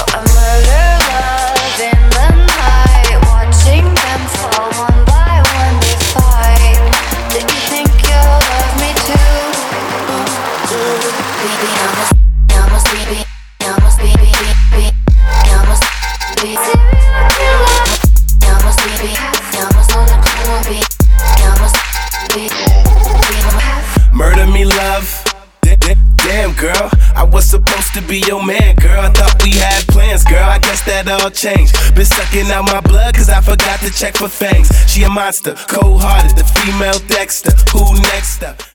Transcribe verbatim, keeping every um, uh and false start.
I murder love in the night, watching them fall one by one. They fight. Did you think you'll love me too? Ooh, ooh. Baby, I'm a, I'm a baby, I'm a baby, baby, I'm a baby. I'm a baby, I'm a soul, I'm a baby, I'm a baby. Murder me, love. Damn, girl, I was supposed to be your man, girl. I thought we had plans, girl. I guess that all changed. Been sucking out my blood, cause I forgot to check for fangs. She a monster, cold-hearted, the female Dexter. Who next up?